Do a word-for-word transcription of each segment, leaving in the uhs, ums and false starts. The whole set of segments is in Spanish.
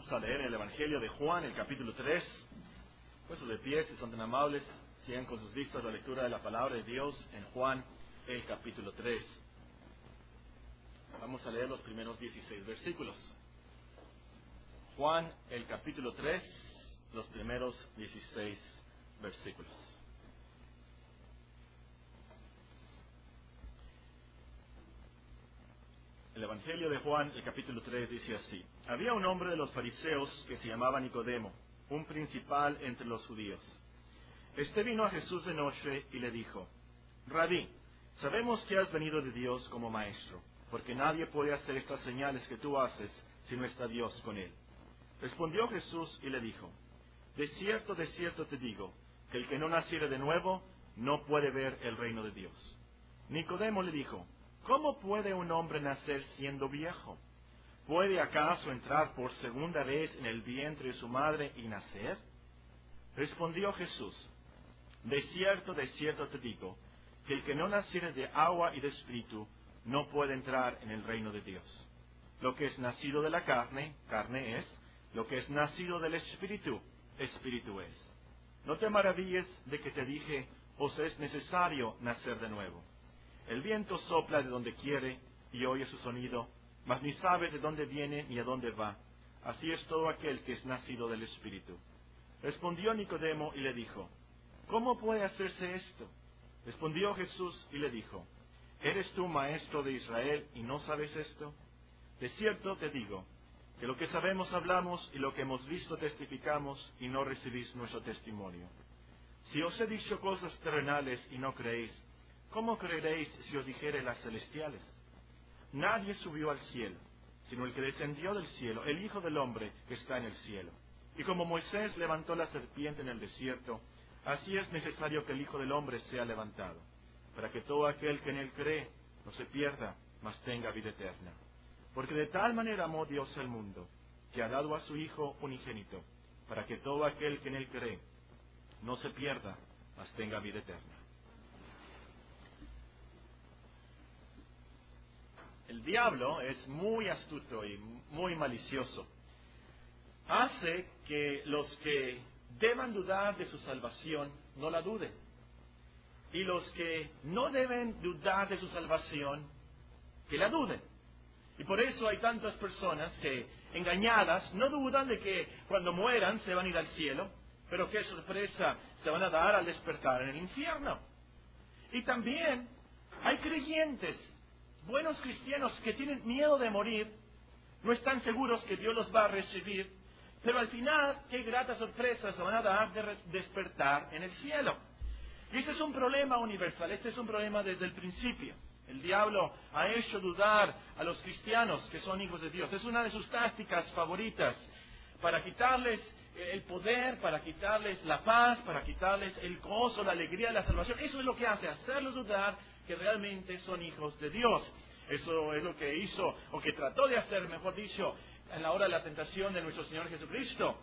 Vamos a leer el Evangelio de Juan, el capítulo tres. Puestos de pie, si son tan amables, sigan con sus vistas la lectura de la palabra de Dios en Juan, el capítulo tres. Vamos a leer los primeros dieciséis versículos. Juan, el capítulo tres, los primeros dieciséis versículos. El Evangelio de Juan, el capítulo tres, dice así: Había un hombre de los fariseos que se llamaba Nicodemo, un principal entre los judíos. Este vino a Jesús de noche y le dijo: Rabí, sabemos que has venido de Dios como maestro, porque nadie puede hacer estas señales que tú haces si no está Dios con él. Respondió Jesús y le dijo: De cierto, de cierto te digo, que el que no naciere de nuevo no puede ver el reino de Dios. Nicodemo le dijo: ¿Cómo puede un hombre nacer siendo viejo? ¿Puede acaso entrar por segunda vez en el vientre de su madre y nacer? Respondió Jesús: De cierto, de cierto te digo, que el que no naciere de agua y de espíritu no puede entrar en el reino de Dios. Lo que es nacido de la carne, carne es; lo que es nacido del espíritu, espíritu es. No te maravilles de que te dije: os es necesario nacer de nuevo. El viento sopla de donde quiere y oye su sonido, mas ni sabes de dónde viene ni a dónde va. Así es todo aquel que es nacido del Espíritu. Respondió Nicodemo y le dijo: ¿Cómo puede hacerse esto? Respondió Jesús y le dijo: ¿Eres tú maestro de Israel y no sabes esto? De cierto te digo, que lo que sabemos hablamos y lo que hemos visto testificamos y no recibís nuestro testimonio. Si os he dicho cosas terrenales y no creéis, ¿cómo creeréis si os dijere las celestiales? Nadie subió al cielo, sino el que descendió del cielo, el Hijo del Hombre que está en el cielo. Y como Moisés levantó la serpiente en el desierto, así es necesario que el Hijo del Hombre sea levantado, para que todo aquel que en él cree no se pierda, mas tenga vida eterna. Porque de tal manera amó Dios al mundo, que ha dado a su Hijo unigénito, para que todo aquel que en él cree no se pierda, mas tenga vida eterna. El diablo es muy astuto y muy malicioso. Hace que los que deban dudar de su salvación no la duden. Y los que no deben dudar de su salvación, que la duden. Y por eso hay tantas personas que, engañadas, no dudan de que cuando mueran se van a ir al cielo, pero qué sorpresa se van a dar al despertar en el infierno. Y también hay creyentes, buenos cristianos, que tienen miedo de morir, no están seguros que Dios los va a recibir, pero al final, qué grata sorpresa se van a dar de despertar en el cielo. Y este es un problema universal, este es un problema desde el principio. El diablo ha hecho dudar a los cristianos que son hijos de Dios. Es una de sus tácticas favoritas para quitarles el poder, para quitarles la paz, para quitarles el gozo, la alegría de la salvación. Eso es lo que hace, hacerlos dudar que realmente son hijos de Dios. Eso es lo que hizo, o que trató de hacer, mejor dicho, en la hora de la tentación de nuestro Señor Jesucristo.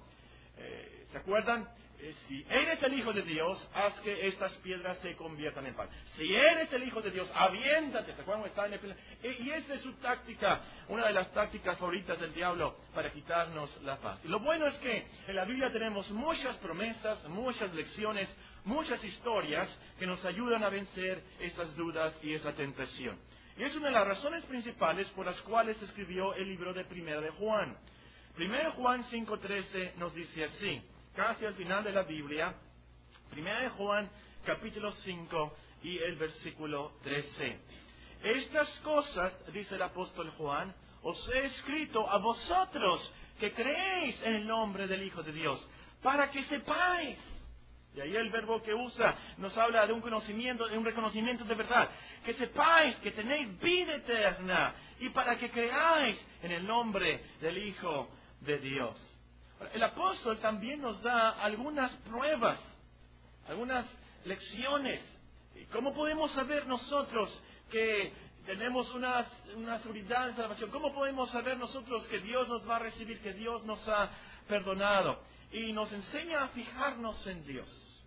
Eh, ¿Se acuerdan? Eh, si eres el Hijo de Dios, haz que estas piedras se conviertan en pan. Si eres el Hijo de Dios, aviéntate. ¿Se acuerdan? Está en el... eh, y esa es su táctica, una de las tácticas favoritas del diablo para quitarnos la paz. Y lo bueno es que en la Biblia tenemos muchas promesas, muchas lecciones, muchas historias que nos ayudan a vencer esas dudas y esa tentación. Y es una de las razones principales por las cuales se escribió el libro de Primera de Juan. Primera de Juan cinco trece nos dice así, casi al final de la Biblia, Primera de Juan capítulo cinco y el versículo trece. Estas cosas, dice el apóstol Juan, os he escrito a vosotros que creéis en el nombre del Hijo de Dios, para que sepáis. Y ahí el verbo que usa nos habla de un conocimiento, de un reconocimiento de verdad. Que sepáis que tenéis vida eterna y para que creáis en el nombre del Hijo de Dios. El apóstol también nos da algunas pruebas, algunas lecciones. ¿Cómo podemos saber nosotros que tenemos una, una seguridad de salvación? ¿Cómo podemos saber nosotros que Dios nos va a recibir, que Dios nos ha perdonado? Y nos enseña a fijarnos en Dios.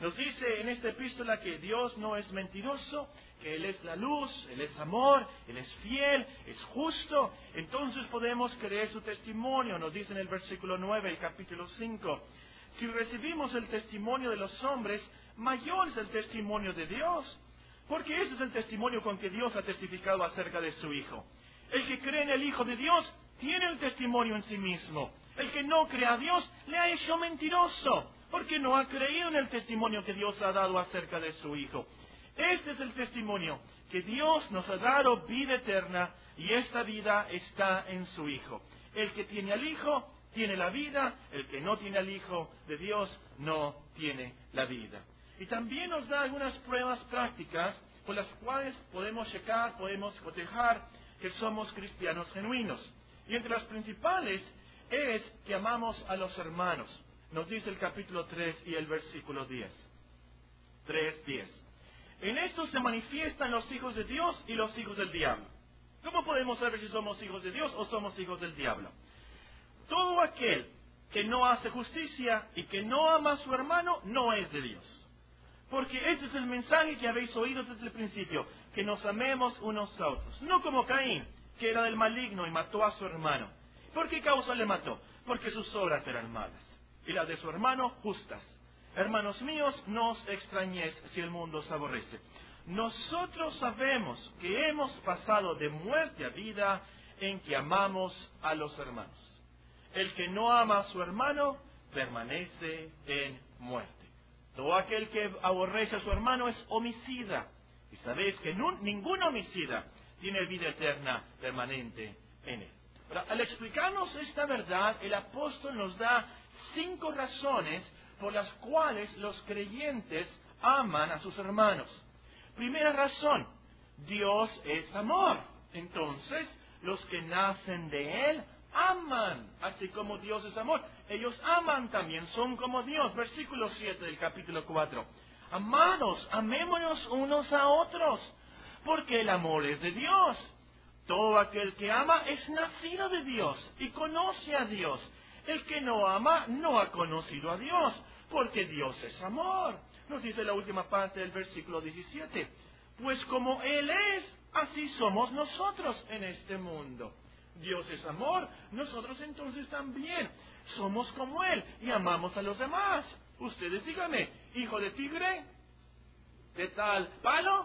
Nos dice en esta epístola que Dios no es mentiroso, que Él es la luz, Él es amor, Él es fiel, es justo. Entonces podemos creer su testimonio. Nos dice en el versículo nueve, el capítulo cinco. Si recibimos el testimonio de los hombres, mayor es el testimonio de Dios. Porque ese es el testimonio con que Dios ha testificado acerca de su Hijo. El que cree en el Hijo de Dios tiene el testimonio en sí mismo. El que no cree a Dios le ha hecho mentiroso, porque no ha creído en el testimonio que Dios ha dado acerca de su Hijo. Este es el testimonio, que Dios nos ha dado vida eterna, y esta vida está en su Hijo. El que tiene al Hijo tiene la vida, el que no tiene al Hijo de Dios no tiene la vida. Y también nos da algunas pruebas prácticas por las cuales podemos checar, podemos cotejar que somos cristianos genuinos. Y entre las principales es que amamos a los hermanos. Nos dice el capítulo tres y el versículo diez. tres, diez. En esto se manifiestan los hijos de Dios y los hijos del diablo. ¿Cómo podemos saber si somos hijos de Dios o somos hijos del diablo? Todo aquel que no hace justicia y que no ama a su hermano no es de Dios. Porque este es el mensaje que habéis oído desde el principio, que nos amemos unos a otros. No como Caín, que era del maligno y mató a su hermano. ¿Por qué causa le mató? Porque sus obras eran malas, y las de su hermano justas. Hermanos míos, no os extrañéis si el mundo os aborrece. Nosotros sabemos que hemos pasado de muerte a vida en que amamos a los hermanos. El que no ama a su hermano permanece en muerte. Todo aquel que aborrece a su hermano es homicida. Y sabéis que no, ningún homicida tiene vida eterna permanente en él. Ahora, al explicarnos esta verdad, el apóstol nos da cinco razones por las cuales los creyentes aman a sus hermanos. Primera razón, Dios es amor. Entonces, los que nacen de Él aman, así como Dios es amor. Ellos aman también, son como Dios. Versículo siete del capítulo cuatro. Amados, amémonos unos a otros, porque el amor es de Dios. Todo aquel que ama es nacido de Dios y conoce a Dios. El que no ama no ha conocido a Dios, porque Dios es amor. Nos dice la última parte del versículo diecisiete. Pues como Él es, así somos nosotros en este mundo. Dios es amor, nosotros entonces también somos como Él y amamos a los demás. Ustedes díganme, hijo de tigre, de tal palo,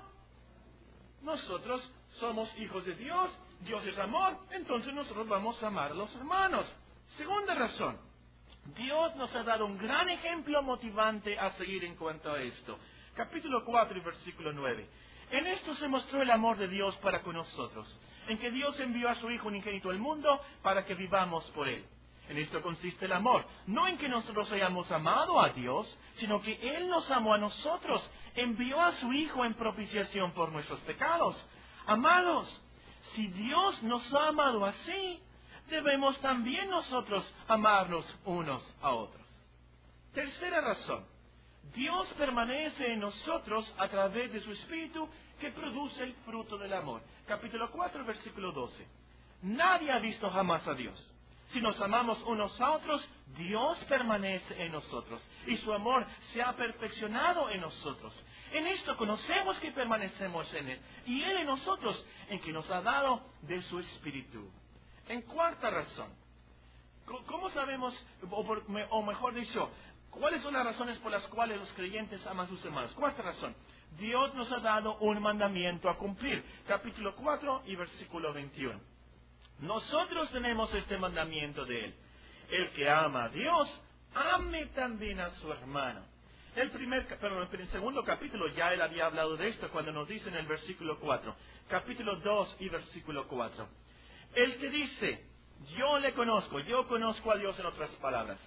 nosotros somos hijos de Dios, Dios es amor, entonces nosotros vamos a amar a los hermanos. Segunda razón, Dios nos ha dado un gran ejemplo motivante a seguir en cuanto a esto. Capítulo cuatro y versículo nueve. En esto se mostró el amor de Dios para con nosotros, en que Dios envió a su Hijo unigénito al mundo para que vivamos por Él. En esto consiste el amor, no en que nosotros hayamos amado a Dios, sino que Él nos amó a nosotros, envió a su Hijo en propiciación por nuestros pecados. Amados, si Dios nos ha amado así, debemos también nosotros amarnos unos a otros. Tercera razón, Dios permanece en nosotros a través de su Espíritu que produce el fruto del amor. Capítulo cuatro, versículo doce. Nadie ha visto jamás a Dios. Si nos amamos unos a otros, Dios permanece en nosotros y su amor se ha perfeccionado en nosotros. En esto conocemos que permanecemos en Él y Él en nosotros, en que nos ha dado de su Espíritu. En cuarta razón, ¿cómo sabemos, o, por, o mejor dicho, cuáles son las razones por las cuales los creyentes aman a sus hermanos? Cuarta razón, Dios nos ha dado un mandamiento a cumplir. Capítulo cuatro y versículo veintiuno. Nosotros tenemos este mandamiento de Él. El que ama a Dios, ame también a su hermano. El primer, perdón, el segundo capítulo ya Él había hablado de esto cuando nos dice en el versículo cuatro. Capítulo dos y versículo cuatro. El que dice, yo le conozco, yo conozco a Dios en otras palabras,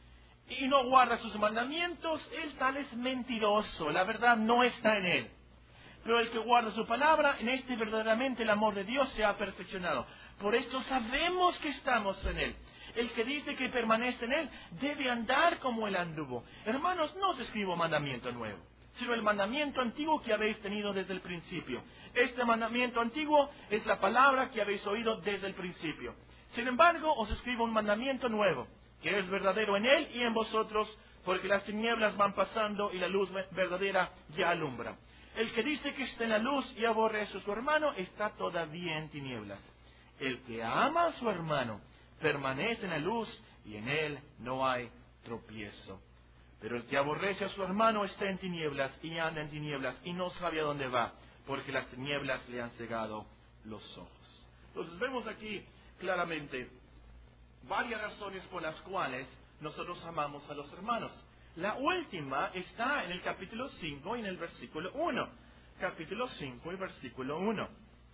y no guarda sus mandamientos, él tal es mentiroso, la verdad no está en él. Pero el que guarda su palabra, en este verdaderamente el amor de Dios se ha perfeccionado. Por esto sabemos que estamos en Él. El que dice que permanece en Él debe andar como Él anduvo. Hermanos, no os escribo mandamiento nuevo, sino el mandamiento antiguo que habéis tenido desde el principio. Este mandamiento antiguo es la palabra que habéis oído desde el principio. Sin embargo, os escribo un mandamiento nuevo, que es verdadero en Él y en vosotros, porque las tinieblas van pasando y la luz verdadera ya alumbra. El que dice que está en la luz y aborrece a su hermano está todavía en tinieblas. El que ama a su hermano permanece en la luz y en él no hay tropiezo. Pero el que aborrece a su hermano está en tinieblas y anda en tinieblas y no sabe a dónde va, porque las tinieblas le han cegado los ojos. Entonces vemos aquí claramente varias razones por las cuales nosotros amamos a los hermanos. La última está en el capítulo cinco y en el versículo uno. Capítulo cinco y versículo uno.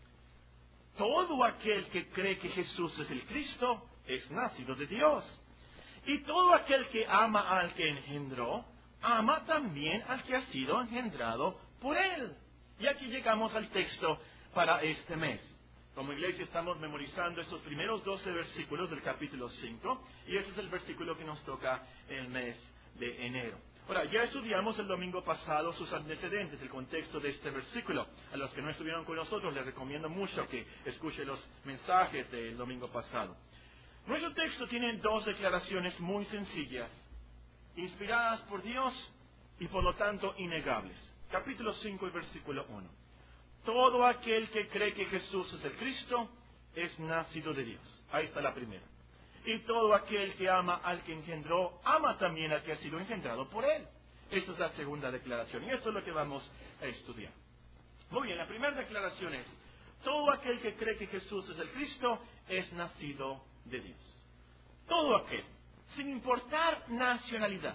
Todo aquel que cree que Jesús es el Cristo es nacido de Dios. Y todo aquel que ama al que engendró, ama también al que ha sido engendrado por él. Y aquí llegamos al texto para este mes. Como iglesia estamos memorizando estos primeros doce versículos del capítulo cinco, y este es el versículo que nos toca el mes de enero. Ahora, ya estudiamos el domingo pasado sus antecedentes, el contexto de este versículo. A los que no estuvieron con nosotros les recomiendo mucho que escuchen los mensajes del domingo pasado. Nuestro texto tiene dos declaraciones muy sencillas, inspiradas por Dios y por lo tanto innegables. Capítulo cinco y versículo uno. Todo aquel que cree que Jesús es el Cristo es nacido de Dios. Ahí está la primera. Y todo aquel que ama al que engendró, ama también al que ha sido engendrado por él. Esta es la segunda declaración y esto es lo que vamos a estudiar. Muy bien, la primera declaración es, todo aquel que cree que Jesús es el Cristo es nacido de Dios. Todo aquel, sin importar nacionalidad.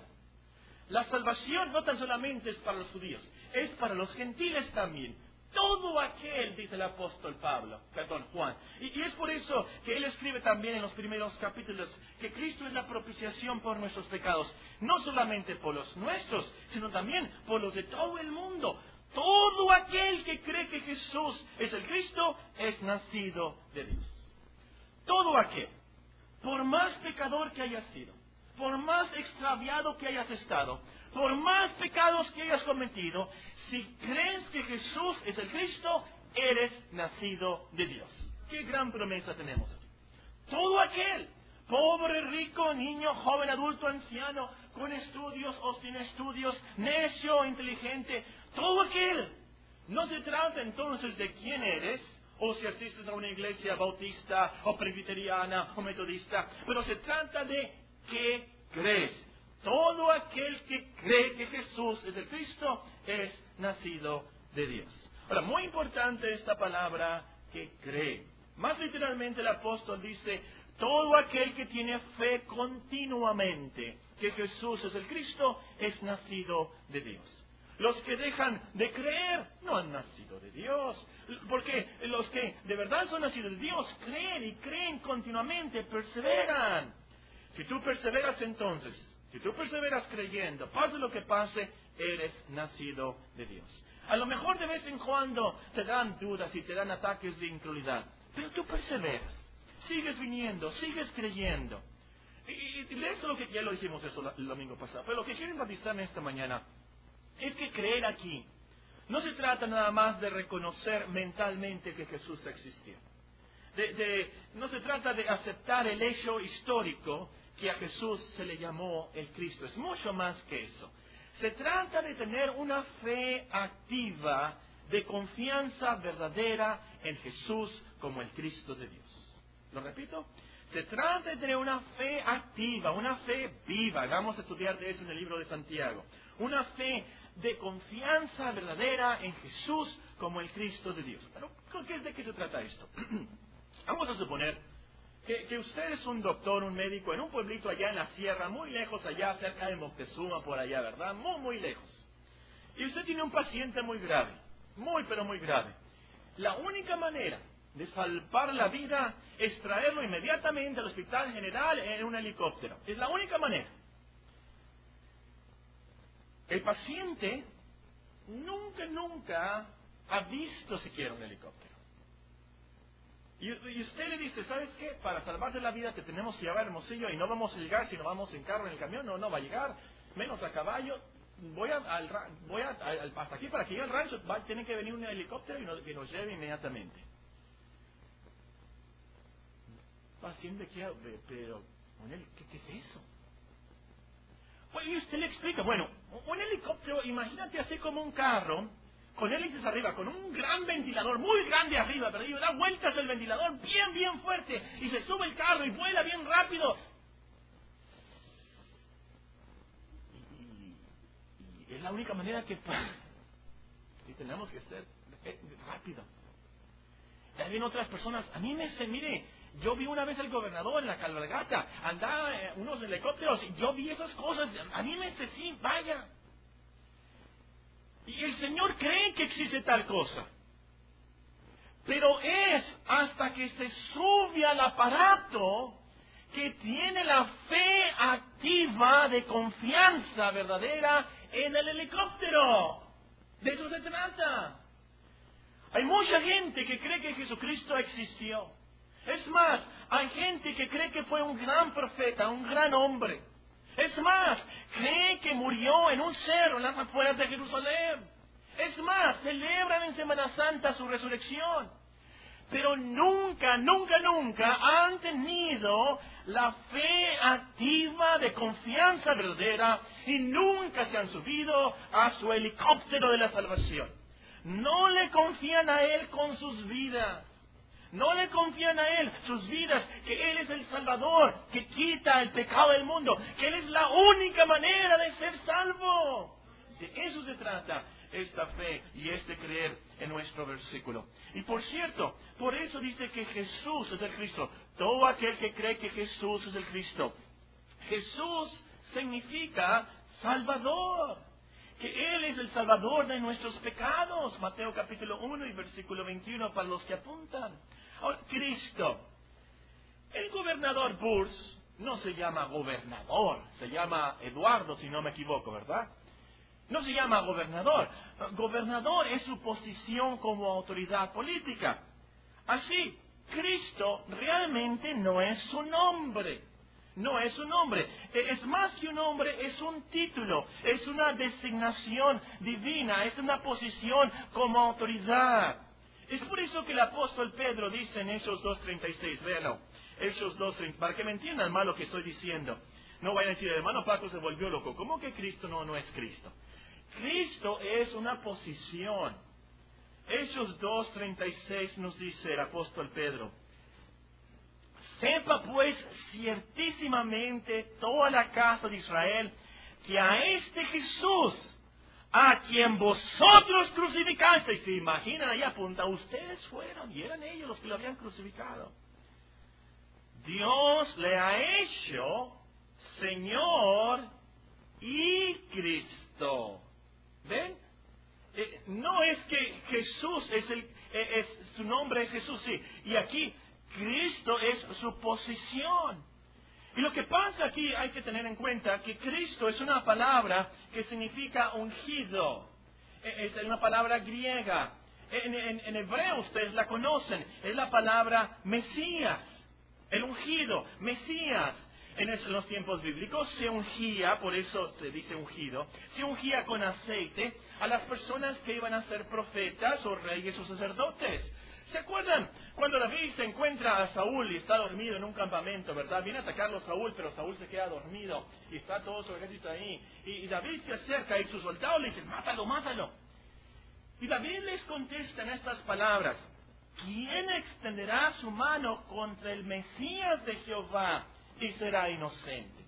La salvación no tan solamente es para los judíos, es para los gentiles también. Todo aquel, dice el apóstol Pablo, perdón, Juan. Y, y es por eso que él escribe también en los primeros capítulos que Cristo es la propiciación por nuestros pecados. No solamente por los nuestros, sino también por los de todo el mundo. Todo aquel que cree que Jesús es el Cristo es nacido de Dios. Todo aquel, por más pecador que hayas sido, por más extraviado que hayas estado, por más pecados que hayas cometido, si crees que Jesús es el Cristo, eres nacido de Dios. ¡Qué gran promesa tenemos aquí! Todo aquel, pobre, rico, niño, joven, adulto, anciano, con estudios o sin estudios, necio o inteligente, todo aquel. No se trata entonces de quién eres, o si asistes a una iglesia bautista, o presbiteriana, o metodista, pero se trata de qué crees. Todo aquel que cree que Jesús es el Cristo es nacido de Dios. Ahora, muy importante esta palabra que cree. Más literalmente el apóstol dice, todo aquel que tiene fe continuamente que Jesús es el Cristo es nacido de Dios. Los que dejan de creer no han nacido de Dios. Porque los que de verdad son nacidos de Dios creen y creen continuamente, perseveran. Si tú perseveras entonces, si tú perseveras creyendo, pase lo que pase, eres nacido de Dios. A lo mejor de vez en cuando te dan dudas y te dan ataques de incredulidad, pero tú perseveras, sigues viniendo, sigues creyendo. Y, y, y eso lo que ya lo hicimos eso el domingo pasado. Pero lo que quiero enfatizarme esta mañana es que creer aquí no se trata nada más de reconocer mentalmente que Jesús existió. De, de, no se trata de aceptar el hecho histórico que a Jesús se le llamó el Cristo. Es mucho más que eso. Se trata de tener una fe activa, de confianza verdadera en Jesús como el Cristo de Dios. ¿Lo repito? Se trata de tener una fe activa, una fe viva. Vamos a estudiar de eso en el libro de Santiago. Una fe de confianza verdadera en Jesús como el Cristo de Dios. Pero ¿de qué se trata esto? Vamos a suponer que, que usted es un doctor, un médico en un pueblito allá en la sierra, muy lejos allá, cerca de Moctezuma, por allá, ¿verdad? Muy, muy lejos. Y usted tiene un paciente muy grave, muy, pero muy grave. La única manera de salvar la vida es traerlo inmediatamente al hospital general en un helicóptero. Es la única manera. El paciente nunca, nunca ha visto siquiera un helicóptero. Y, y usted le dice, ¿sabes qué? Para salvarse la vida te tenemos que llevar a Hermosillo y no vamos a llegar si no vamos en carro en el camión. No, no va a llegar, menos a caballo. Voy, a, al, voy a, al, hasta aquí para que llegue al rancho. Va, tiene que venir un helicóptero y nos, que nos lleve inmediatamente. Paciente, ¿qué? Pero, ¿qué, qué es eso? Y usted le explica, bueno, un helicóptero, imagínate así como un carro, con hélices arriba, con un gran ventilador, muy grande arriba, pero y da vueltas el ventilador bien, bien fuerte, y se sube el carro y vuela bien rápido. Y, y, y es la única manera que, que tenemos que ser rápido. También otras personas, a mí me dicen, mire, yo vi una vez al gobernador en la cabalgata, andaba eh, unos helicópteros, y yo vi esas cosas, a mí me dice, sí, vaya. Y el Señor cree que existe tal cosa. Pero es hasta que se sube al aparato que tiene la fe activa de confianza verdadera en el helicóptero. De eso se trata. Hay mucha gente que cree que Jesucristo existió. Es más, hay gente que cree que fue un gran profeta, un gran hombre. Es más, cree que murió en un cerro en las afueras de Jerusalén. Es más, celebran en Semana Santa su resurrección. Pero nunca, nunca, nunca han tenido la fe activa de confianza verdadera y nunca se han subido a su helicóptero de la salvación. No le confían a Él con sus vidas. No le confían a Él sus vidas, que Él es el Salvador, que quita el pecado del mundo, que Él es la única manera de ser salvo. De eso se trata esta fe y este creer en nuestro versículo. Y por cierto, por eso dice que Jesús es el Cristo. Todo aquel que cree que Jesús es el Cristo. Jesús significa Salvador. Que Él es el Salvador de nuestros pecados. Mateo capítulo uno y versículo veintiuno para los que apuntan. Ahora, Cristo. El gobernador Bush no se llama gobernador, se llama Eduardo, si no me equivoco, ¿verdad? No se llama gobernador. Gobernador es su posición como autoridad política. Así, Cristo realmente no es su nombre. No es un nombre. Es más que un nombre, es un título. Es una designación divina. Es una posición como autoridad. Es por eso que el apóstol Pedro dice en Hechos dos treinta y seis, véanlo, Hechos dos treinta, para que me entiendan mal lo que estoy diciendo. No vayan a decir, el hermano Paco se volvió loco. ¿Cómo que Cristo no, no es Cristo? Cristo es una posición. Hechos dos treinta y seis nos dice el apóstol Pedro, sepa pues ciertísimamente toda la casa de Israel que a este Jesús, a quien vosotros crucificasteis, se imaginan ahí apunta, ustedes fueron y eran ellos los que lo habían crucificado. Dios le ha hecho Señor y Cristo. ¿Ven? Eh, no es que Jesús es el, eh, es, su nombre es Jesús, sí. Y aquí Cristo es su posición. Y lo que pasa aquí hay que tener en cuenta que Cristo es una palabra que significa ungido. Es una palabra griega. En, en, en hebreo ustedes la conocen. Es la palabra Mesías. El ungido, Mesías. En los tiempos bíblicos se ungía, por eso se dice ungido, se ungía con aceite a las personas que iban a ser profetas o reyes o sacerdotes. ¿Se acuerdan cuando David se encuentra a Saúl y está dormido en un campamento, verdad? Viene a atacarlo Saúl, pero Saúl se queda dormido y está todo su ejército ahí. Y, y David se acerca y sus soldados le dicen, mátalo, mátalo. Y David les contesta en estas palabras, ¿quién extenderá su mano contra el Mesías de Jehová y será inocente?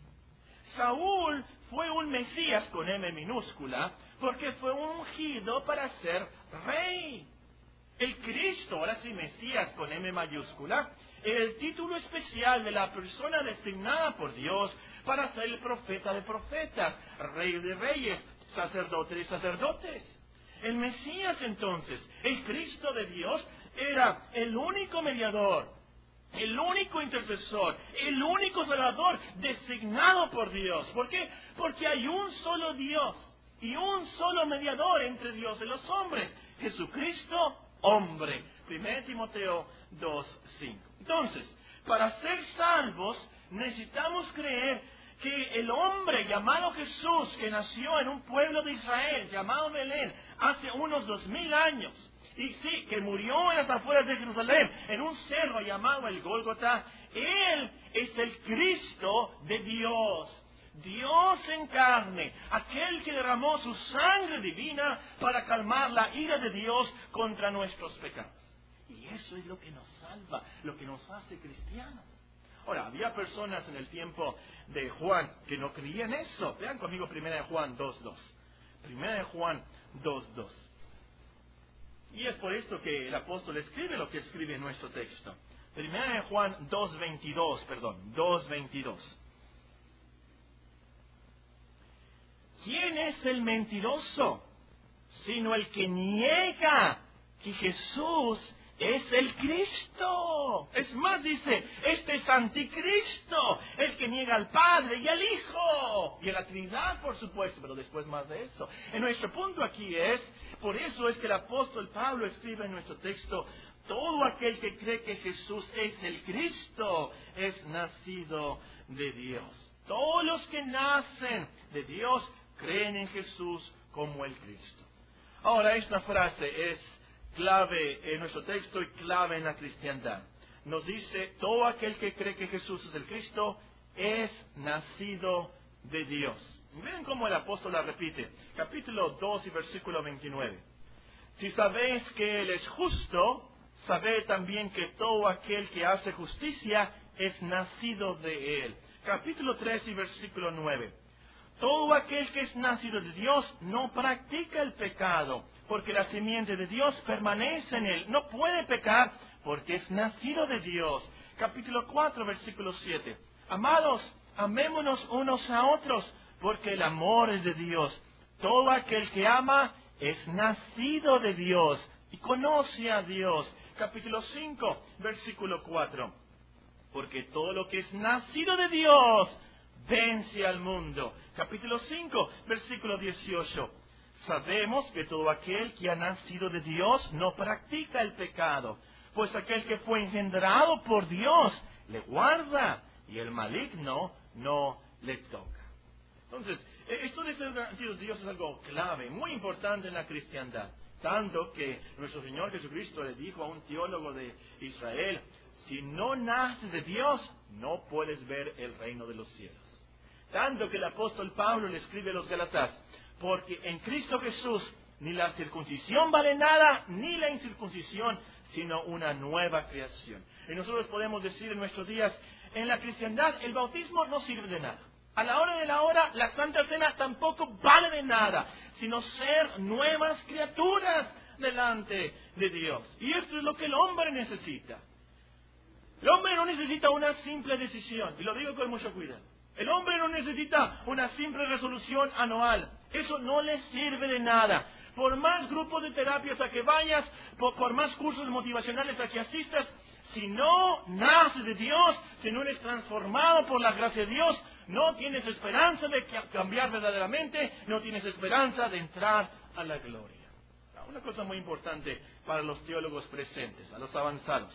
Saúl fue un Mesías con M minúscula porque fue ungido para ser rey. El Cristo, ahora sí Mesías con M mayúscula, el título especial de la persona designada por Dios para ser el profeta de profetas, rey de reyes, sacerdote de sacerdotes. El Mesías entonces, el Cristo de Dios, era el único mediador, el único intercesor, el único salvador designado por Dios. ¿Por qué? Porque hay un solo Dios y un solo mediador entre Dios y los hombres, Jesucristo hombre. primera Timoteo dos cinco. Entonces, para ser salvos necesitamos creer que el hombre llamado Jesús, que nació en un pueblo de Israel llamado Belén hace unos dos mil años, y sí, que murió en las afueras de Jerusalén, en un cerro llamado el Gólgota, Él es el Cristo de Dios. Dios en carne, aquel que derramó su sangre divina para calmar la ira de Dios contra nuestros pecados. Y eso es lo que nos salva, lo que nos hace cristianos. Ahora, había personas en el tiempo de Juan que no creían eso. Vean conmigo primera de Juan dos dos. primera de Juan dos dos. Y es por esto que el apóstol escribe lo que escribe en nuestro texto. primera de Juan dos veintidós, perdón, dos veintidós. ¿Quién es el mentiroso? Sino el que niega que Jesús es el Cristo. Es más, dice, este es anticristo, el que niega al Padre y al Hijo, y a la Trinidad, por supuesto, pero después más de eso. En nuestro punto aquí es, por eso es que el apóstol Pablo escribe en nuestro texto, todo aquel que cree que Jesús es el Cristo es nacido de Dios. Todos los que nacen de Dios creen en Jesús como el Cristo. Ahora, esta frase es clave en nuestro texto y clave en la cristiandad. Nos dice, todo aquel que cree que Jesús es el Cristo es nacido de Dios. Miren cómo el apóstol la repite. Capítulo dos y versículo veintinueve. Si sabéis que Él es justo, sabed también que todo aquel que hace justicia es nacido de Él. Capítulo tres y versículo nueve. Todo aquel que es nacido de Dios no practica el pecado, porque la simiente de Dios permanece en él. No puede pecar porque es nacido de Dios. Capítulo cuatro, versículo siete. Amados, amémonos unos a otros, porque el amor es de Dios. Todo aquel que ama es nacido de Dios y conoce a Dios. Capítulo cinco, versículo cuatro. Porque todo lo que es nacido de Dios vence al mundo. Capítulo cinco, versículo dieciocho. Sabemos que todo aquel que ha nacido de Dios no practica el pecado, pues aquel que fue engendrado por Dios le guarda y el maligno no le toca. Entonces, esto de ser nacido de Dios es algo clave, muy importante en la cristiandad. Tanto que nuestro Señor Jesucristo le dijo a un teólogo de Israel, si no naces de Dios, no puedes ver el reino de los cielos. Tanto que el apóstol Pablo le escribe a los Gálatas, porque en Cristo Jesús ni la circuncisión vale nada, ni la incircuncisión, sino una nueva creación. Y nosotros podemos decir en nuestros días, en la cristiandad el bautismo no sirve de nada. A la hora de la hora, la Santa Cena tampoco vale de nada, sino ser nuevas criaturas delante de Dios. Y esto es lo que el hombre necesita. El hombre no necesita una simple decisión, y lo digo con mucho cuidado. El hombre no necesita una simple resolución anual. Eso no le sirve de nada. Por más grupos de terapias a que vayas, por, por más cursos motivacionales a que asistas, si no naces de Dios, si no eres transformado por la gracia de Dios, no tienes esperanza de cambiar verdaderamente, no tienes esperanza de entrar a la gloria. Una cosa muy importante para los teólogos presentes, a los avanzados.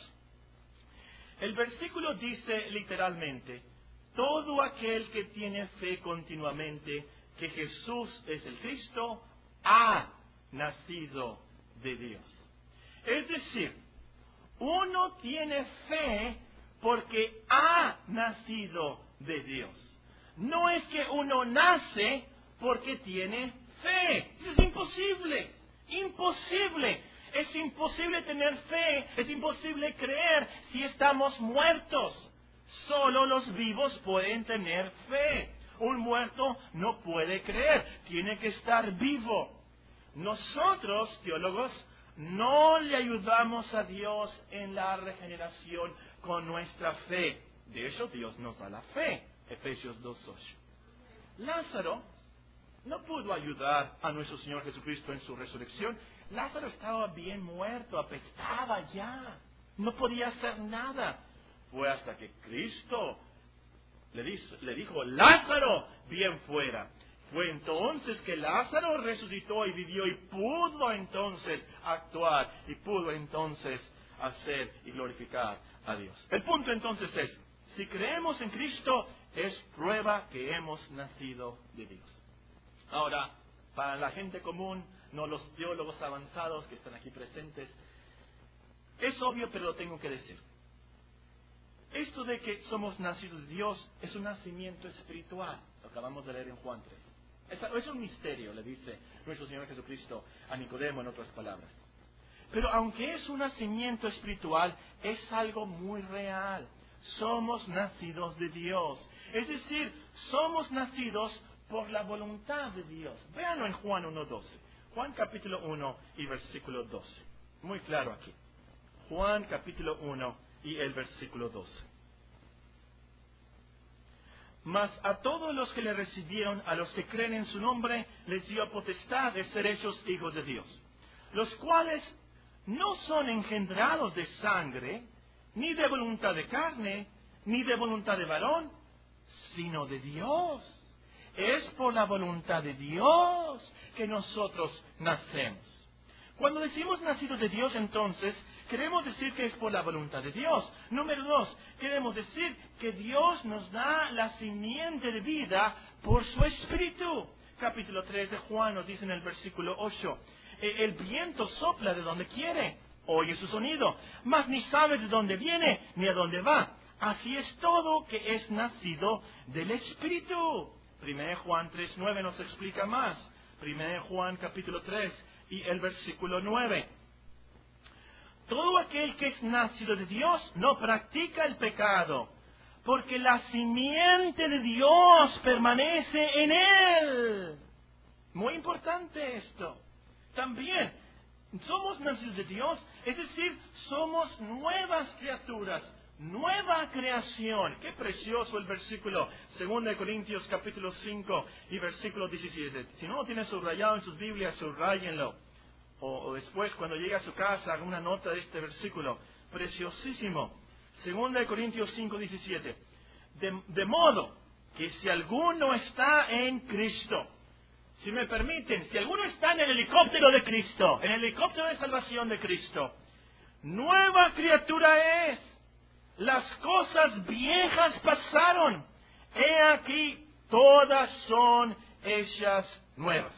El versículo dice literalmente, todo aquel que tiene fe continuamente que Jesús es el Cristo, ha nacido de Dios. Es decir, uno tiene fe porque ha nacido de Dios. No es que uno nace porque tiene fe. Eso es imposible. Imposible. Es imposible tener fe. Es imposible creer si estamos muertos. Solo los vivos pueden tener fe. Un muerto no puede creer. Tiene que estar vivo. Nosotros, teólogos, no le ayudamos a Dios en la regeneración con nuestra fe. De hecho, Dios nos da la fe. Efesios dos ocho. Lázaro no pudo ayudar a nuestro Señor Jesucristo en su resurrección. Lázaro estaba bien muerto, apestaba ya. No podía hacer nada. Fue hasta que Cristo le dijo, le dijo, Lázaro, bien fuera. Fue entonces que Lázaro resucitó y vivió y pudo entonces actuar y pudo entonces hacer y glorificar a Dios. El punto entonces es, si creemos en Cristo, es prueba que hemos nacido de Dios. Ahora, para la gente común, no los teólogos avanzados que están aquí presentes, es obvio, pero lo tengo que decir. Esto de que somos nacidos de Dios es un nacimiento espiritual. Lo acabamos de leer en Juan tres. Es, es un misterio, le dice nuestro Señor Jesucristo a Nicodemo en otras palabras. Pero aunque es un nacimiento espiritual, es algo muy real. Somos nacidos de Dios. Es decir, somos nacidos por la voluntad de Dios. Véanlo en Juan uno doce. Juan capítulo uno y versículo doce. Muy claro aquí. Juan capítulo uno y el versículo doce. Mas a todos los que le recibieron, a los que creen en su nombre, les dio potestad de ser hechos hijos de Dios, los cuales no son engendrados de sangre, ni de voluntad de carne, ni de voluntad de varón, sino de Dios. Es por la voluntad de Dios que nosotros nacemos. Cuando decimos nacidos de Dios, entonces, queremos decir que es por la voluntad de Dios. Número dos, queremos decir que Dios nos da la simiente de vida por su Espíritu. Capítulo tres de Juan nos dice en el versículo ocho, el viento sopla de donde quiere, oye su sonido, mas ni sabe de dónde viene ni a dónde va. Así es todo que es nacido del Espíritu. Primera de Juan tres nueve nos explica más. Primera de Juan capítulo tres y el versículo nueve. Todo aquel que es nacido de Dios no practica el pecado, porque la simiente de Dios permanece en él. Muy importante esto. También, somos nacidos de Dios, es decir, somos nuevas criaturas, nueva creación. Qué precioso el versículo, Segunda de Corintios capítulo cinco y versículo diecisiete. Si no lo tiene subrayado en sus Biblias, subrayenlo. O, o después, cuando llegue a su casa, haga una nota de este versículo. Preciosísimo. Segunda de Corintios cinco diecisiete. De, de modo que si alguno está en Cristo, si me permiten, si alguno está en el helicóptero de Cristo, en el helicóptero de salvación de Cristo, nueva criatura es. Las cosas viejas pasaron. He aquí, todas son hechas nuevas.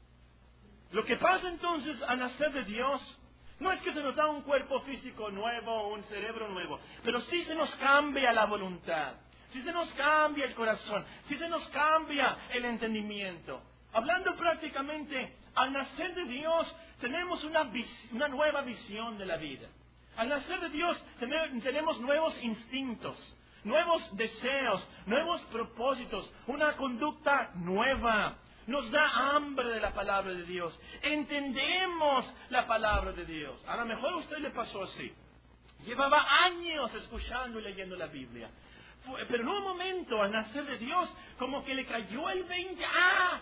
Lo que pasa entonces al nacer de Dios, no es que se nos da un cuerpo físico nuevo o un cerebro nuevo, pero sí se nos cambia la voluntad, sí se nos cambia el corazón, sí se nos cambia el entendimiento. Hablando prácticamente, al nacer de Dios tenemos una, vis- una nueva visión de la vida. Al nacer de Dios tenemos nuevos instintos, nuevos deseos, nuevos propósitos, una conducta nueva. Nos da hambre de la palabra de Dios. Entendemos la palabra de Dios. A lo mejor a usted le pasó así. Llevaba años escuchando y leyendo la Biblia. Fue, pero en un momento, al nacer de Dios, como que le cayó el veinte. ¡Ah!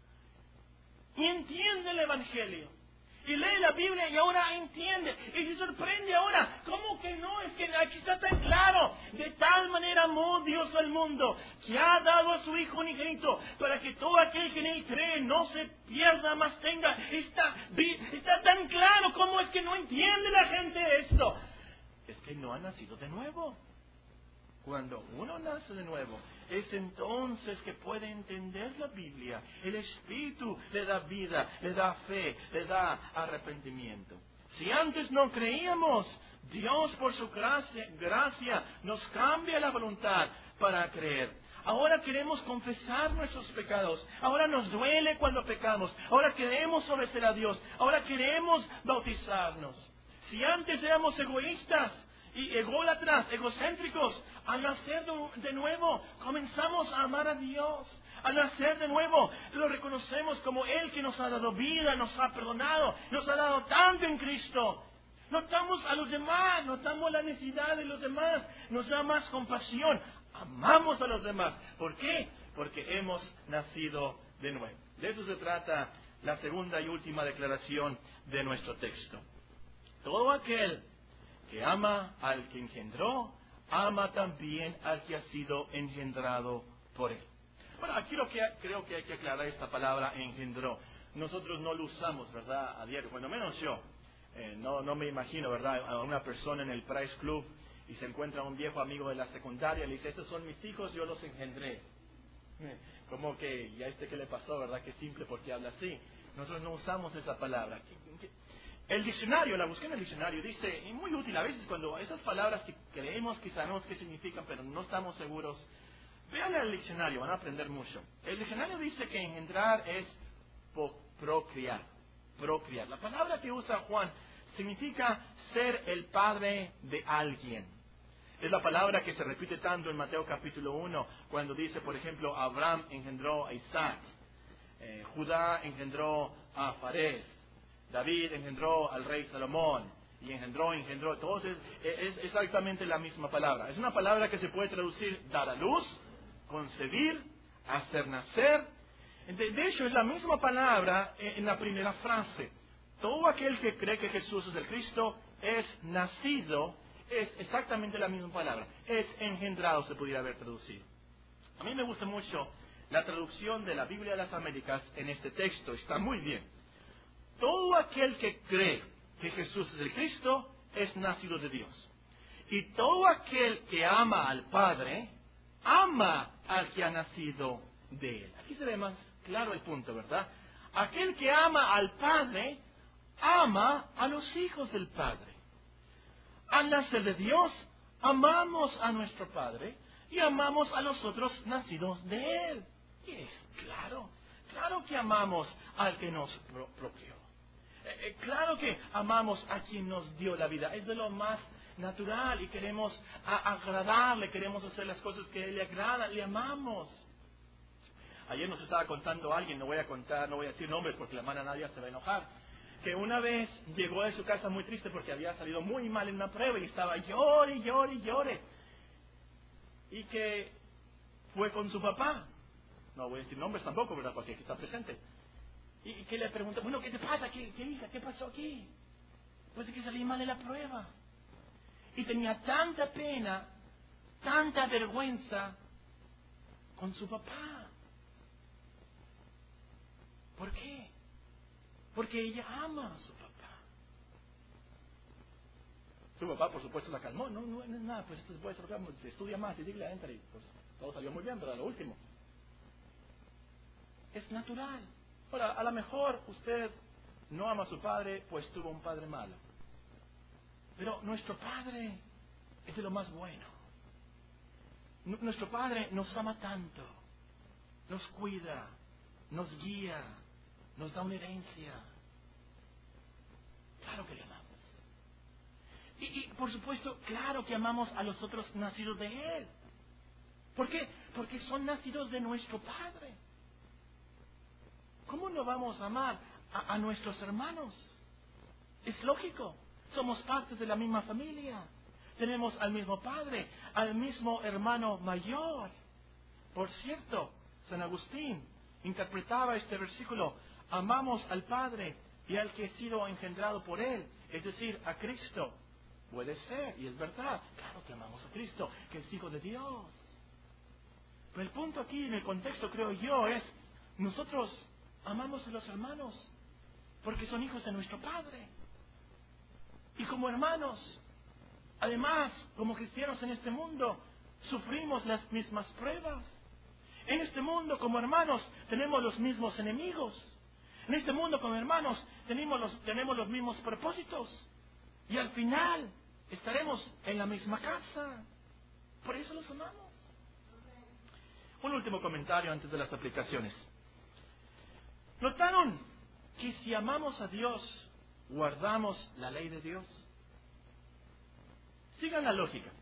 Y entiende el Evangelio. Y lee la Biblia y ahora entiende. Y se sorprende ahora. ¿Cómo que no? Es que aquí está tan claro. De tal manera amó Dios al mundo, que ha dado a su Hijo unigénito, para que todo aquel que en él cree no se pierda, más tenga. Está, está tan claro. ¿Cómo es que no entiende la gente esto? Es que no ha nacido de nuevo. Cuando uno nace de nuevo, es entonces que puede entender la Biblia. El Espíritu le da vida, le da fe, le da arrepentimiento. Si antes no creíamos, Dios por su gracia, gracia nos cambia la voluntad para creer. Ahora queremos confesar nuestros pecados. Ahora nos duele cuando pecamos. Ahora queremos obedecer a Dios. Ahora queremos bautizarnos. Si antes éramos egoístas y ególatras, egocéntricos, al nacer de nuevo comenzamos a amar a Dios. Al nacer de nuevo lo reconocemos como Él que nos ha dado vida, nos ha perdonado, nos ha dado tanto en Cristo. Notamos a los demás, notamos la necesidad de los demás, nos da más compasión, amamos a los demás. ¿Por qué? Porque hemos nacido de nuevo. De eso se trata la segunda y última declaración de nuestro texto. Todo aquel que ama al que engendró, ama también al que ha sido engendrado por él. Bueno, aquí lo que creo que hay que aclarar esta palabra engendró. Nosotros no lo usamos, ¿verdad?, a diario, cuando menos yo. Eh, no, no me imagino, ¿verdad?, a una persona en el Price Club y se encuentra un viejo amigo de la secundaria y le dice, estos son mis hijos, yo los engendré. Como que, ¿y a este qué le pasó, verdad? Qué simple, porque habla así. Nosotros no usamos esa palabra. El diccionario, la busqué en el diccionario, dice, y muy útil a veces cuando esas palabras que creemos que sabemos qué significan, pero no estamos seguros, vean el diccionario, van a aprender mucho. El diccionario dice que engendrar es po- procrear, procrear. La palabra que usa Juan significa ser el padre de alguien. Es la palabra que se repite tanto en Mateo capítulo uno, cuando dice, por ejemplo, Abraham engendró a Isaac, eh, Judá engendró a Fares, David engendró al rey Salomón, y engendró, engendró. Entonces, es exactamente la misma palabra. Es una palabra que se puede traducir dar a luz, concebir, hacer nacer. De, de hecho, es la misma palabra en la primera frase. Todo aquel que cree que Jesús es el Cristo es nacido, es exactamente la misma palabra. Es engendrado, se pudiera haber traducido. A mí me gusta mucho la traducción de la Biblia de las Américas en este texto. Está muy bien. Todo aquel que cree que Jesús es el Cristo es nacido de Dios. Y todo aquel que ama al Padre, ama al que ha nacido de Él. Aquí se ve más claro el punto, ¿verdad? Aquel que ama al Padre, ama a los hijos del Padre. Al nacer de Dios, amamos a nuestro Padre y amamos a los otros nacidos de Él. Y es claro, claro que amamos al que nos pro- procreó. Eh, eh, claro que amamos a quien nos dio la vida. Es de lo más natural y queremos a- agradarle, queremos hacer las cosas que a Él le agradan, le amamos. Ayer nos estaba contando alguien, no voy a contar, no voy a decir nombres porque la hermana Nadia se va a enojar, que una vez llegó de su casa muy triste porque había salido muy mal en una prueba y estaba llore, llore, llore. Y que fue con su papá. No voy a decir nombres tampoco, ¿verdad? Porque aquí está presente. Y que le preguntó, bueno, ¿qué te pasa? ¿Qué, qué hija? ¿Qué pasó aquí? Pues de que salí mal en la prueba. Y tenía tanta pena, tanta vergüenza con su papá. ¿Por qué? Porque ella ama a su papá. Su papá, por supuesto, la calmó. No, no, no es nada, pues esto se puede hacer, estudia más y dile, entra y pues todo salió muy bien, pero a lo último. Es natural. Ahora, a lo mejor usted no ama a su padre, pues tuvo un padre malo. Pero nuestro Padre es de lo más bueno. N- nuestro Padre nos ama tanto, nos cuida, nos guía, nos da una herencia. Claro que le amamos. Y, y por supuesto, claro que amamos a los otros nacidos de Él. ¿Por qué? Porque son nacidos de nuestro Padre. ¿Cómo no vamos a amar a, a nuestros hermanos? Es lógico. Somos partes de la misma familia. Tenemos al mismo padre, al mismo hermano mayor. Por cierto, San Agustín interpretaba este versículo: amamos al Padre y al que ha sido engendrado por Él, es decir, a Cristo. Puede ser, y es verdad, claro que amamos a Cristo, que es Hijo de Dios. Pero el punto aquí, en el contexto, creo yo, es: nosotros amamos a los hermanos porque son hijos de nuestro Padre. Y como hermanos, además, como cristianos en este mundo, sufrimos las mismas pruebas. En este mundo, como hermanos, tenemos los mismos enemigos. En este mundo, como hermanos, tenemos los, tenemos los mismos propósitos. Y al final, estaremos en la misma casa. Por eso los amamos. Un último comentario antes de las aplicaciones. ¿Notaron que si amamos a Dios, guardamos la ley de Dios? Sigan la lógica.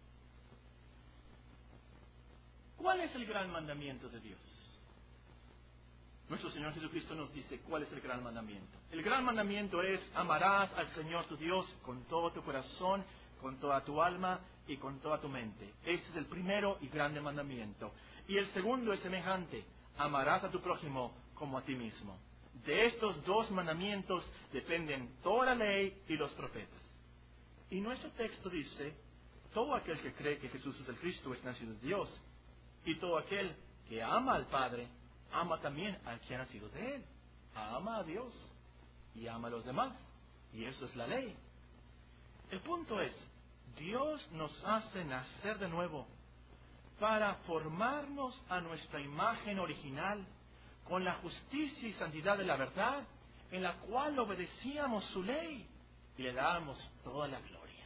¿Cuál es el gran mandamiento de Dios? Nuestro Señor Jesucristo nos dice cuál es el gran mandamiento. El gran mandamiento es: amarás al Señor tu Dios con todo tu corazón, con toda tu alma y con toda tu mente. Este es el primero y grande mandamiento. Y el segundo es semejante: amarás a tu prójimo como a ti mismo. De estos dos mandamientos dependen toda la ley y los profetas. Y nuestro texto dice: todo aquel que cree que Jesús es el Cristo es nacido de Dios. Y todo aquel que ama al Padre, ama también al que ha nacido de Él. Ama a Dios y ama a los demás. Y eso es la ley. El punto es: Dios nos hace nacer de nuevo para formarnos a nuestra imagen original con la justicia y santidad de la verdad en la cual obedecíamos su ley y le dábamos toda la gloria.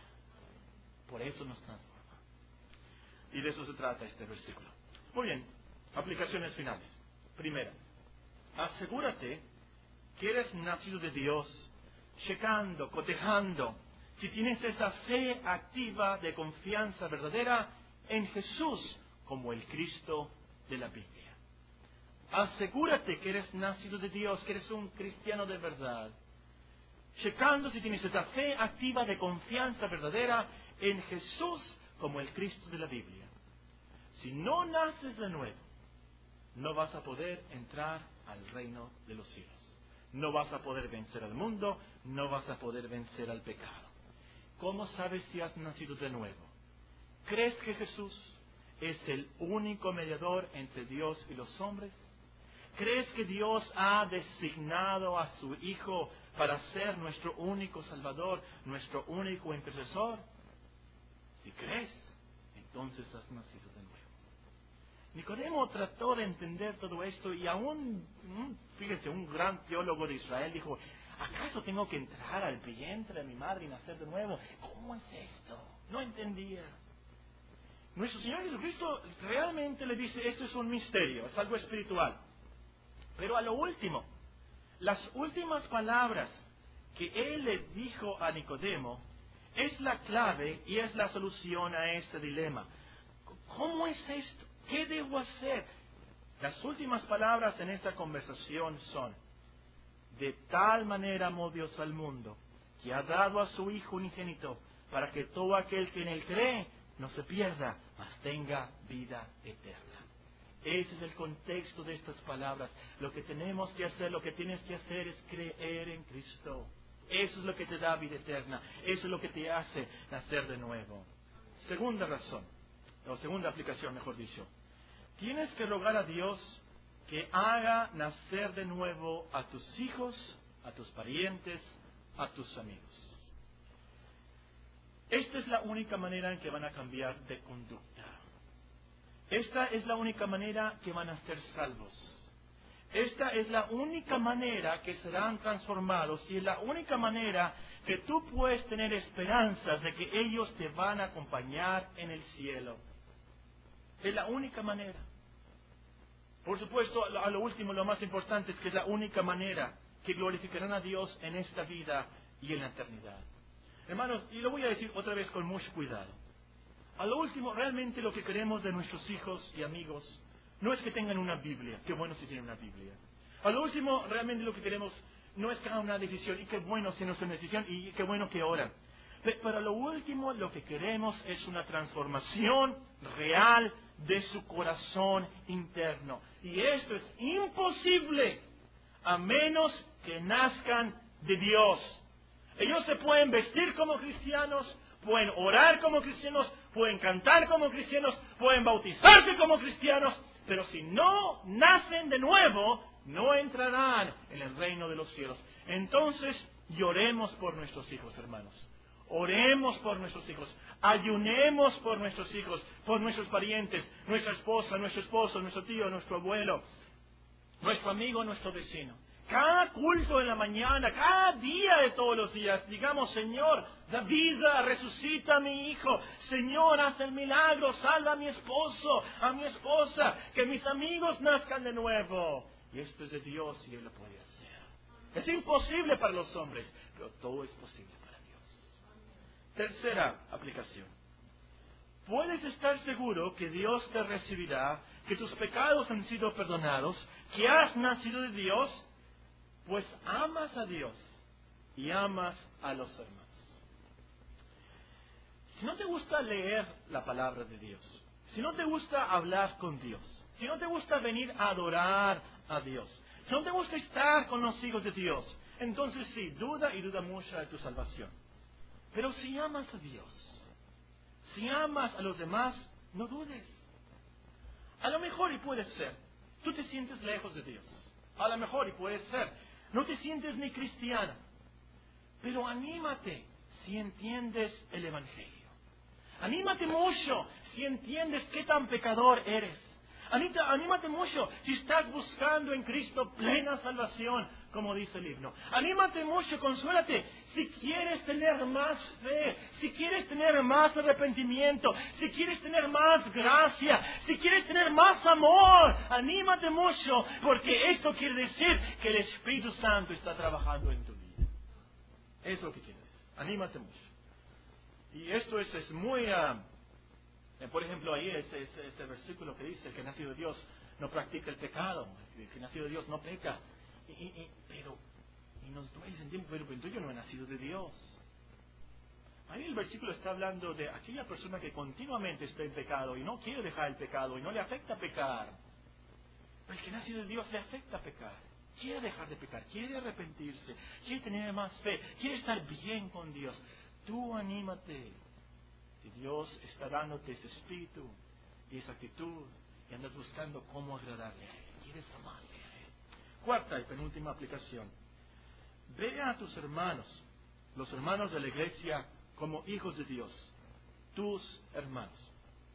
Por eso nos transforma. Y de eso se trata este versículo. Muy bien, aplicaciones finales. Primera, asegúrate que eres nacido de Dios, checando, cotejando, si tienes esa fe activa de confianza verdadera en Jesús como el Cristo de la Biblia. Asegúrate que eres nacido de Dios, que eres un cristiano de verdad, checando si tienes esa fe activa de confianza verdadera en Jesús como el Cristo de la Biblia. Si no naces de nuevo, no vas a poder entrar al reino de los cielos. No vas a poder vencer al mundo, no vas a poder vencer al pecado. ¿Cómo sabes si has nacido de nuevo? ¿Crees que Jesús es el único mediador entre Dios y los hombres? ¿Crees que Dios ha designado a su Hijo para ser nuestro único Salvador, nuestro único intercesor? Si crees, entonces has nacido de nuevo. Nicodemo trató de entender todo esto y aún, fíjense, un gran teólogo de Israel dijo, ¿acaso tengo que entrar al vientre de mi madre y nacer de nuevo? ¿Cómo es esto? No entendía. Nuestro Señor Jesucristo realmente le dice, esto es un misterio, es algo espiritual. Pero a lo último, las últimas palabras que Él le dijo a Nicodemo es la clave y es la solución a este dilema. ¿Cómo es esto? ¿Qué debo hacer? Las últimas palabras en esta conversación son, de tal manera amó Dios al mundo, que ha dado a su Hijo unigénito, para que todo aquel que en Él cree no se pierda, mas tenga vida eterna. Ese es el contexto de estas palabras. Lo que tenemos que hacer, lo que tienes que hacer es creer en Cristo. Eso es lo que te da vida eterna. Eso es lo que te hace nacer de nuevo. Segunda razón, o segunda aplicación, mejor dicho. Tienes que rogar a Dios que haga nacer de nuevo a tus hijos, a tus parientes, a tus amigos. Esta es la única manera en que van a cambiar de conducta. Esta es la única manera que van a ser salvos. Esta es la única manera que serán transformados y es la única manera que tú puedes tener esperanzas de que ellos te van a acompañar en el cielo. Es la única manera. Por supuesto, a lo último, lo más importante es que es la única manera que glorificarán a Dios en esta vida y en la eternidad. Hermanos, y lo voy a decir otra vez con mucho cuidado. A lo último, realmente lo que queremos de nuestros hijos y amigos no es que tengan una Biblia. Qué bueno si tienen una Biblia. A lo último, realmente lo que queremos no es que hagan una decisión. Y qué bueno si no es una decisión y qué bueno que oran. Pero a lo último, lo que queremos es una transformación real de su corazón interno. Y esto es imposible a menos que nazcan de Dios. Ellos se pueden vestir como cristianos, pueden orar como cristianos, pueden cantar como cristianos, pueden bautizarse como cristianos, pero si no nacen de nuevo, no entrarán en el reino de los cielos. Entonces, lloremos por nuestros hijos, hermanos. Oremos por nuestros hijos, ayunemos por nuestros hijos, por nuestros parientes, nuestra esposa, nuestro esposo, nuestro tío, nuestro abuelo, nuestro amigo, nuestro vecino. Cada culto en la mañana, cada día de todos los días, digamos, Señor, da vida, resucita a mi hijo. Señor, haz el milagro, salva a mi esposo, a mi esposa, que mis amigos nazcan de nuevo. Y esto es de Dios y Él lo puede hacer. Es imposible para los hombres, pero todo es posible para Dios. Tercera aplicación. Puedes estar seguro que Dios te recibirá, que tus pecados han sido perdonados, que has nacido de Dios, pues amas a Dios y amas a los hermanos. Si no te gusta leer la palabra de Dios, si no te gusta hablar con Dios, si no te gusta venir a adorar a Dios, si no te gusta estar con los hijos de Dios, entonces sí, duda y duda mucho de tu salvación. Pero si amas a Dios, si amas a los demás, no dudes. A lo mejor, y puede ser, tú te sientes lejos de Dios. A lo mejor, y puede ser, no te sientes ni cristiana. Pero anímate si entiendes el Evangelio. Anímate mucho si entiendes qué tan pecador eres. Anita, anímate mucho si estás buscando en Cristo plena salvación, como dice el himno. Anímate mucho, consuélate. Si quieres tener más fe, si quieres tener más arrepentimiento, si quieres tener más gracia, si quieres tener más amor, anímate mucho, porque esto quiere decir que el Espíritu Santo está trabajando en tu vida. Eso es lo que quiere decir. Anímate mucho. Y esto es, es muy... Uh, eh, por ejemplo, ahí ese, ese, ese versículo que dice que el nacido de Dios no practica el pecado, que el nacido de Dios no peca. Y, y, y, pero, y nos duele ese tiempo, pero, pero yo no he nacido de Dios. Ahí el versículo está hablando de aquella persona que continuamente está en pecado y no quiere dejar el pecado y no le afecta pecar. Pero el que nace de Dios le afecta pecar. Quiere dejar de pecar, quiere arrepentirse, quiere tener más fe, quiere estar bien con Dios. Tú anímate. Si Dios está dándote ese espíritu y esa actitud y andas buscando cómo agradarle a Él, quieres amarle a Él. Cuarta y penúltima aplicación. Ve a tus hermanos, los hermanos de la iglesia, como hijos de Dios, tus hermanos.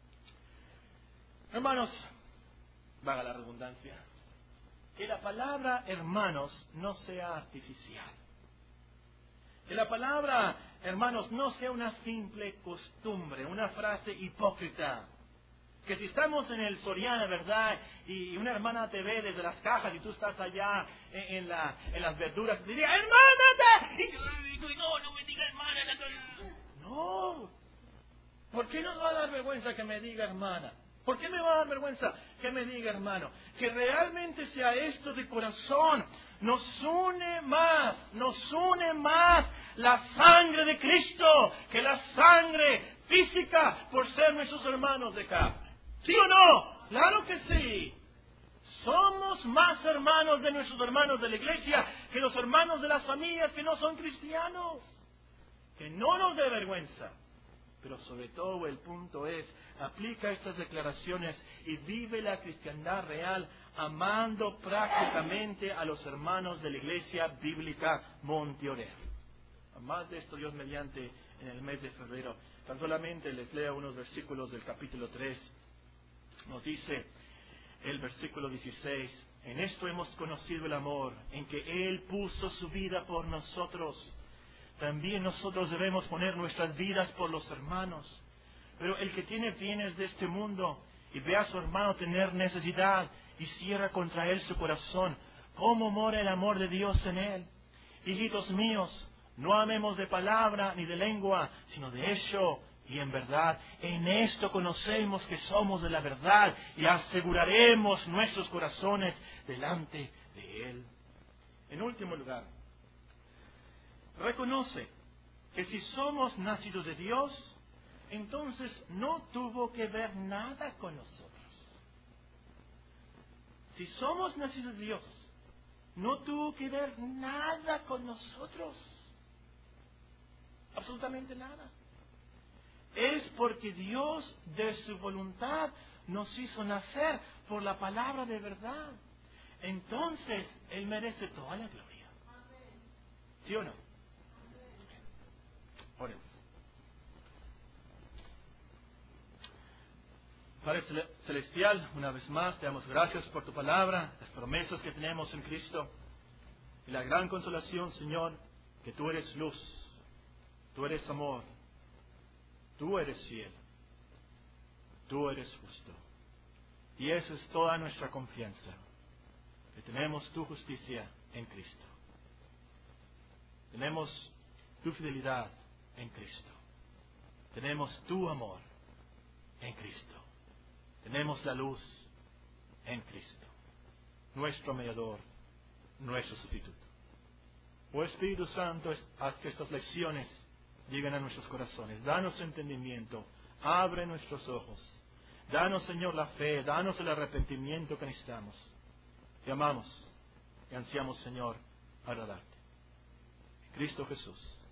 Hermanos, vaga la redundancia, que la palabra hermanos no sea artificial. Que la palabra hermanos no sea una simple costumbre, una frase hipócrita. Que si estamos en el Soriana, ¿verdad? Y una hermana te ve desde las cajas y tú estás allá en, en, la, en las verduras, te diría, ¡hermana! Y yo digo, no, no me diga hermana. No. ¿Por qué nos va a dar vergüenza que me diga hermana? ¿Por qué me va a dar vergüenza que me diga hermano? Que realmente sea esto de corazón. Nos une más, nos une más la sangre de Cristo que la sangre física por ser nuestros hermanos de carne. ¿Sí o no? Claro que sí. Somos más hermanos de nuestros hermanos de la iglesia que los hermanos de las familias que no son cristianos. Que no nos dé vergüenza. Pero sobre todo el punto es, aplica estas declaraciones y vive la cristiandad real amando prácticamente a los hermanos de la Iglesia Bíblica Monte Oreb. Más de esto, Dios mediante, en el mes de febrero. Tan solamente les leo unos versículos del capítulo tres. Nos dice el versículo dieciséis, en esto hemos conocido el amor, en que Él puso su vida por nosotros. También nosotros debemos poner nuestras vidas por los hermanos. Pero el que tiene bienes de este mundo y ve a su hermano tener necesidad y cierra contra él su corazón, ¿cómo mora el amor de Dios en él? Hijitos míos, no amemos de palabra ni de lengua, sino de hecho y en verdad. En esto conocemos que somos de la verdad y aseguraremos nuestros corazones delante de Él. En último lugar, reconoce que si somos nacidos de Dios, entonces no tuvo que ver nada con nosotros. Si somos nacidos de Dios, no tuvo que ver nada con nosotros. Absolutamente nada. Es porque Dios de su voluntad nos hizo nacer por la palabra de verdad. Entonces Él merece toda la gloria. ¿Sí o no? Oremos. Padre Celestial, una vez más te damos gracias por tu palabra, las promesas que tenemos en Cristo y la gran consolación, Señor, que tú eres luz, tú eres amor, tú eres fiel, tú eres justo. Y esa es toda nuestra confianza, que tenemos tu justicia en Cristo. Tenemos tu fidelidad en Cristo. Tenemos tu amor en Cristo. Tenemos la luz en Cristo, nuestro mediador, nuestro sustituto. Oh Espíritu Santo, haz que estas lecciones lleguen a nuestros corazones. Danos entendimiento, abre nuestros ojos. Danos, Señor, la fe, danos el arrepentimiento que necesitamos. Te amamos y ansiamos, Señor, agradarte. En Cristo Jesús.